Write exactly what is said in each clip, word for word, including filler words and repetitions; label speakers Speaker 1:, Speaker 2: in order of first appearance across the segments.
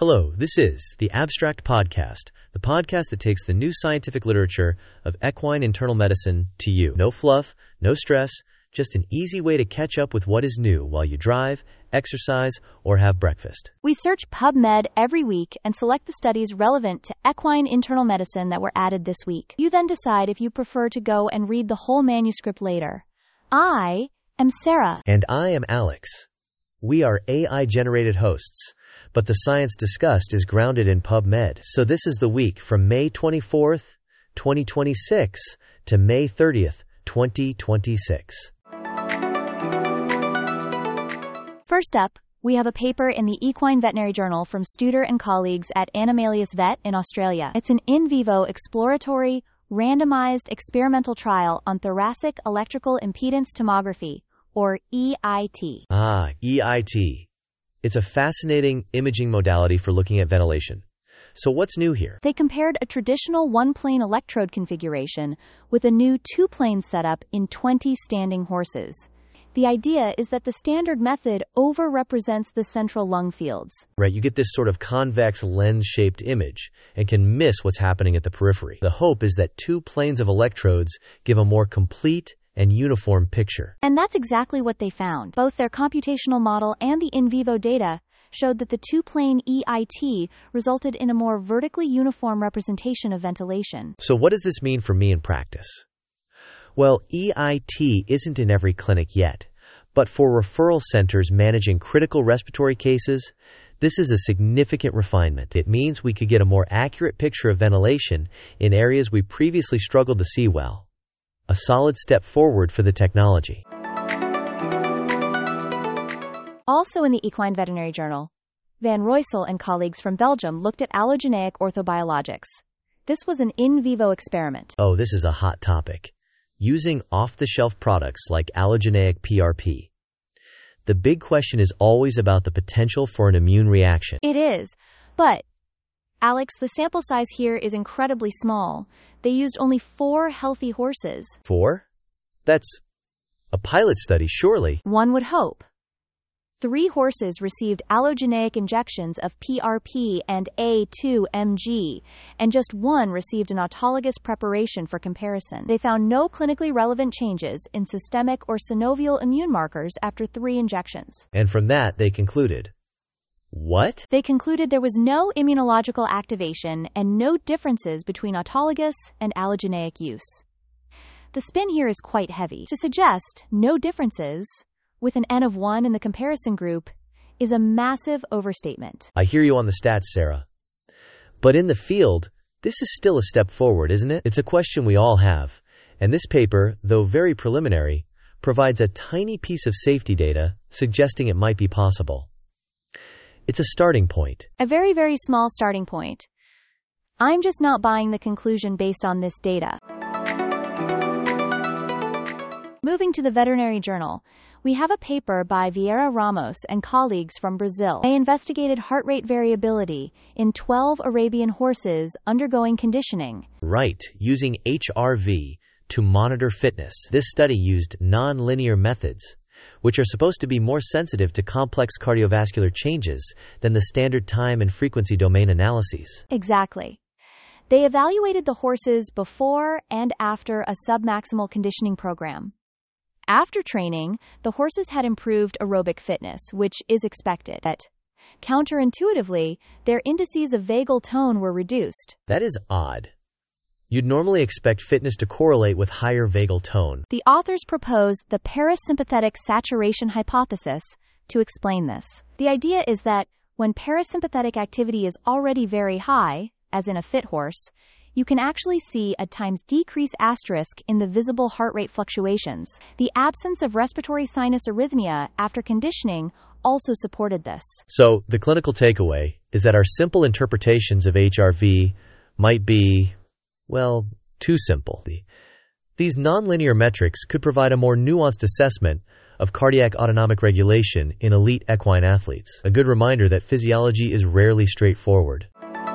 Speaker 1: Hello, this is the Abstract Podcast, the podcast that takes the new scientific literature of equine internal medicine to you. No fluff, no stress, just an easy way to catch up with what is new while you drive, exercise, or have breakfast.
Speaker 2: We search PubMed every week and select the studies relevant to equine internal medicine that were added this week. You then decide if you prefer to go and read the whole manuscript later. I am Sarah.
Speaker 1: And I am Alex. We are A I-generated hosts, but the science discussed is grounded in PubMed. So this is the week from May twenty-fourth, twenty twenty-six to May thirtieth, twenty twenty-six.
Speaker 2: First up, we have a paper in the Equine Veterinary Journal from Studer and colleagues at Animalius Vet in Australia. It's an in vivo exploratory, randomized experimental trial on thoracic electrical impedance tomography, or E I T.
Speaker 1: Ah, E I T. It's a fascinating imaging modality for looking at ventilation. So what's new here?
Speaker 2: They compared a traditional one-plane electrode configuration with a new two-plane setup in twenty standing horses. The idea is that the standard method over-represents the central lung fields.
Speaker 1: Right, you get this sort of convex lens-shaped image and can miss what's happening at the periphery. The hope is that two planes of electrodes give a more complete and uniform picture.
Speaker 2: And that's exactly what they found. Both their computational model and the in vivo data showed that the two-plane E I T resulted in a more vertically uniform representation of ventilation.
Speaker 1: So what does this mean for me in practice? Well, E I T isn't in every clinic yet, but for referral centers managing critical respiratory cases, this is a significant refinement. It means we could get a more accurate picture of ventilation in areas we previously struggled to see well. A solid step forward for the technology.
Speaker 2: Also in the Equine Veterinary Journal, Van Roysel and colleagues from Belgium looked at allogeneic orthobiologics. This was an in vivo experiment.
Speaker 1: Oh, this is a hot topic. Using off-the-shelf products like allogeneic P R P. The big question is always about the potential for an immune reaction.
Speaker 2: It is, but Alex, the sample size here is incredibly small. They used only four healthy horses.
Speaker 1: Four? That's a pilot study, surely.
Speaker 2: One would hope. Three horses received allogeneic injections of P R P and A two M G, and just one received an autologous preparation for comparison. They found no clinically relevant changes in systemic or synovial immune markers after three injections.
Speaker 1: And from that, they concluded. What?
Speaker 2: They concluded there was no immunological activation and no differences between autologous and allogeneic use. The spin here is quite heavy. To suggest no differences, with an N of one in the comparison group, is a massive overstatement.
Speaker 1: I hear you on the stats, Sarah. But in the field, this is still a step forward, isn't it? It's a question we all have. And this paper, though very preliminary, provides a tiny piece of safety data suggesting it might be possible. It's a starting point.
Speaker 2: A very, very small starting point. I'm just not buying the conclusion based on this data. Moving to the Veterinary Journal, we have a paper by Vieira Ramos and colleagues from Brazil. They investigated heart rate variability in twelve Arabian horses undergoing conditioning.
Speaker 1: Right, using H R V to monitor fitness. This study used non-linear methods, which are supposed to be more sensitive to complex cardiovascular changes than the standard time and frequency domain analyses.
Speaker 2: Exactly. They evaluated the horses before and after a submaximal conditioning program. After training, the horses had improved aerobic fitness, which is expected. But counterintuitively, their indices of vagal tone were reduced.
Speaker 1: That is odd. You'd normally expect fitness to correlate with higher vagal tone.
Speaker 2: The authors proposed the parasympathetic saturation hypothesis to explain this. The idea is that when parasympathetic activity is already very high, as in a fit horse, you can actually see a times decrease asterisk in the visible heart rate fluctuations. The absence of respiratory sinus arrhythmia after conditioning also supported this.
Speaker 1: So, the clinical takeaway is that our simple interpretations of H R V might be, well, too simple. These nonlinear metrics could provide a more nuanced assessment of cardiac autonomic regulation in elite equine athletes. A good reminder that physiology is rarely straightforward.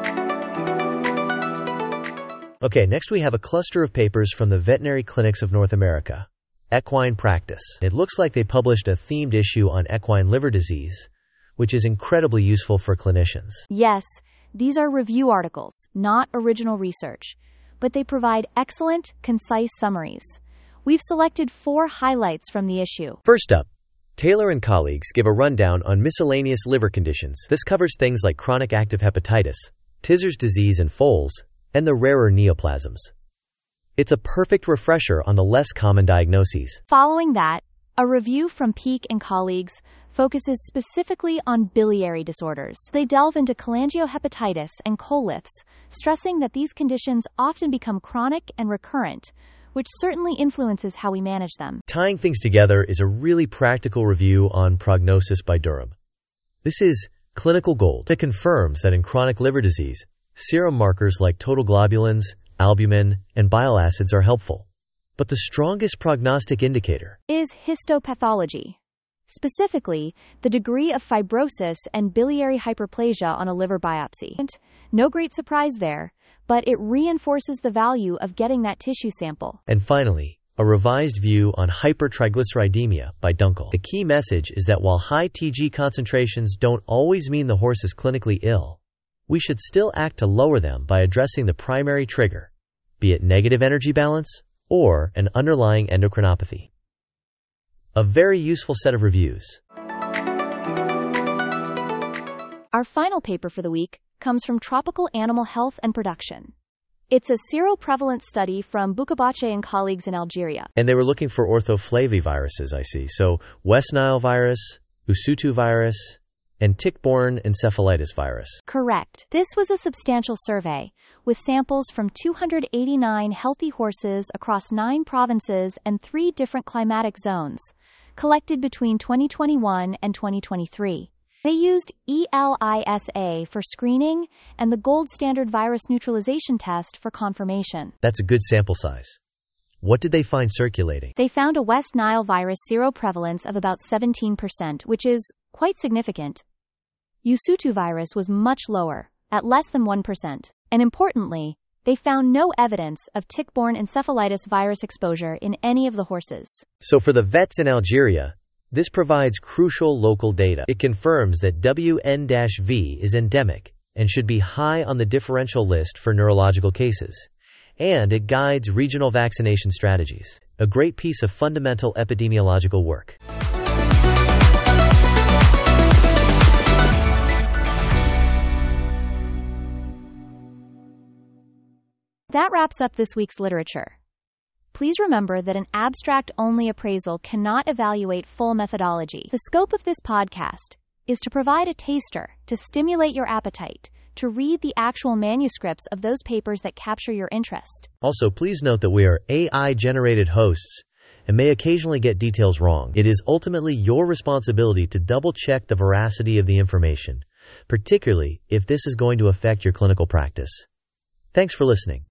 Speaker 1: Okay, next we have a cluster of papers from the Veterinary Clinics of North America. Equine Practice. It looks like they published a themed issue on equine liver disease, which is incredibly useful for clinicians.
Speaker 2: Yes, these are review articles, not original research, but they provide excellent, concise summaries. We've selected four highlights from the issue.
Speaker 1: First up, Taylor and colleagues give a rundown on miscellaneous liver conditions. This covers things like chronic active hepatitis, Tizer's disease and foals, and the rarer neoplasms. It's a perfect refresher on the less common diagnoses.
Speaker 2: Following that, a review from Peake and colleagues focuses specifically on biliary disorders. They delve into cholangiohepatitis and colitis, stressing that these conditions often become chronic and recurrent, which certainly influences how we manage them.
Speaker 1: Tying things together is a really practical review on prognosis by Durham. This is clinical gold. It confirms that in chronic liver disease, serum markers like total globulins, albumin, and bile acids are helpful. But the strongest prognostic indicator
Speaker 2: is histopathology. Specifically, the degree of fibrosis and biliary hyperplasia on a liver biopsy. No great surprise there, but it reinforces the value of getting that tissue sample.
Speaker 1: And finally, a revised view on hypertriglyceridemia by Dunkel. The key message is that while high T G concentrations don't always mean the horse is clinically ill, we should still act to lower them by addressing the primary trigger, be it negative energy balance or an underlying endocrinopathy. A very useful set of reviews.
Speaker 2: Our final paper for the week comes from Tropical Animal Health and Production. It's a seroprevalence study from Bukabache and colleagues in Algeria.
Speaker 1: And they were looking for orthoflaviviruses, I see. So West Nile virus, Usutu virus, and tick-borne encephalitis virus.
Speaker 2: Correct. This was a substantial survey, with samples from two hundred eighty-nine healthy horses across nine provinces and three different climatic zones, collected between twenty twenty-one and twenty twenty-three. They used ELISA for screening and the gold standard virus neutralization test for confirmation.
Speaker 1: That's a good sample size. What did they find circulating?
Speaker 2: They found a West Nile virus seroprevalence of about seventeen percent, which is quite significant. Usutu virus was much lower, at less than one percent. And importantly, they found no evidence of tick-borne encephalitis virus exposure in any of the horses.
Speaker 1: So for the vets in Algeria, this provides crucial local data. It confirms that W N V is endemic and should be high on the differential list for neurological cases. And it guides regional vaccination strategies. A great piece of fundamental epidemiological work.
Speaker 2: That wraps up this week's literature. Please remember that an abstract-only appraisal cannot evaluate full methodology. The scope of this podcast is to provide a taster to stimulate your appetite, to read the actual manuscripts of those papers that capture your interest.
Speaker 1: Also, please note that we are A I-generated hosts and may occasionally get details wrong. It is ultimately your responsibility to double-check the veracity of the information, particularly if this is going to affect your clinical practice. Thanks for listening.